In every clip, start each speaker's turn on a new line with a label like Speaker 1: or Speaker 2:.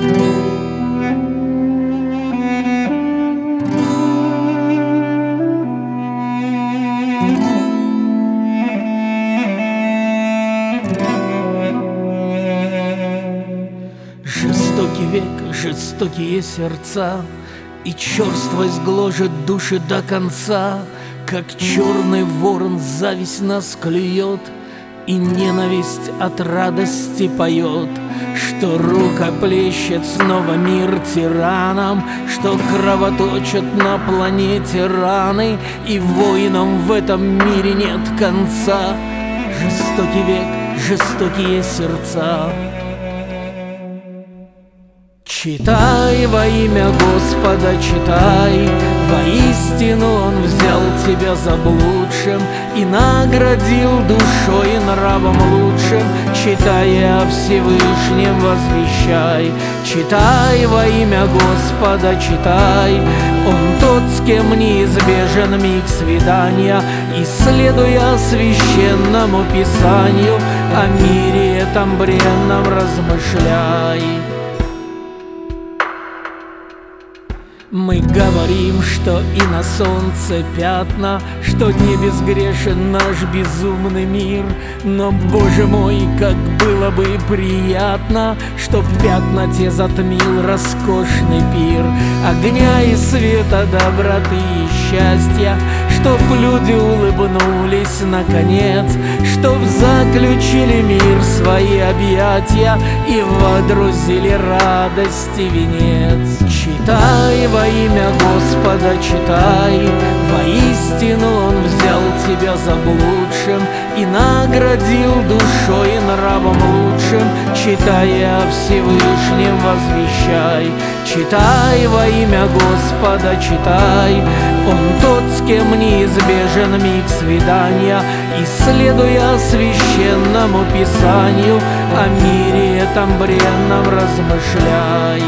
Speaker 1: Жестокий век, жестокие сердца, и черствость гложет души до конца. Как черный ворон зависть нас клюет, и ненависть от радости поет, что рукоплещет снова мир тиранам, что кровоточат на планете раны, и воинам в этом мире нет конца. Жестокий век, жестокие сердца. Читай во имя Господа, читай, воистину Он взял тебя заблудшим и наградил душой и нравом лучшим. Читай, о Всевышнем возвещай, читай во имя Господа, читай. Он тот, с кем неизбежен миг свидания, исследуя священному Писанию, о мире этом бренном размышляй. Мы говорим, что и на солнце пятна, что не безгрешен наш безумный мир. Но, Боже мой, как было бы приятно, чтоб пятна те затмил роскошный пир огня и света, доброты и счастья, чтоб люди улыбнулись наконец, чтоб заключили мир в свои объятия и водрузили радости венец. Читай во имя Господа, читай, воистину Он взял тебя заблудшим и наградил душой и нравом лучшим. Читай, о Всевышнем возвещай, читай во имя Господа, читай. Он тот, с кем неизбежен миг свидания, исследуя священному Писанию, о мире этом бренном размышляй.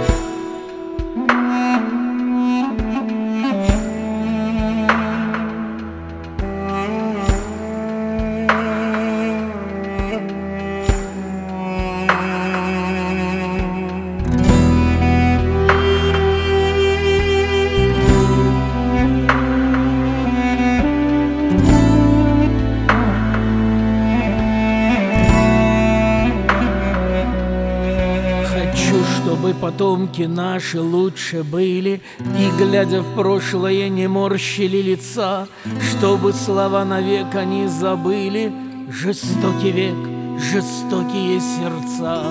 Speaker 1: Чтобы потомки наши лучше были и, глядя в прошлое, не морщили лица, чтобы слова навек они забыли. Жестокий век, жестокие сердца.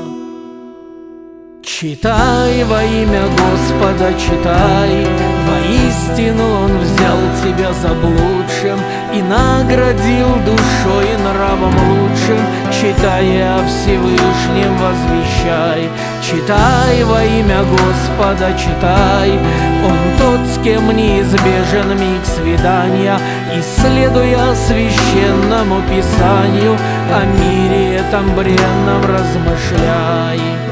Speaker 1: Читай во имя Господа, читай, воистину Он взял тебя заблудшим и наградил душой и нравом лучшим. Читай, о Всевышнем возвещай, читай во имя Господа, читай. Он тот, с кем неизбежен миг свидания, исследуя священному Писанию, о мире этом бренном размышляй.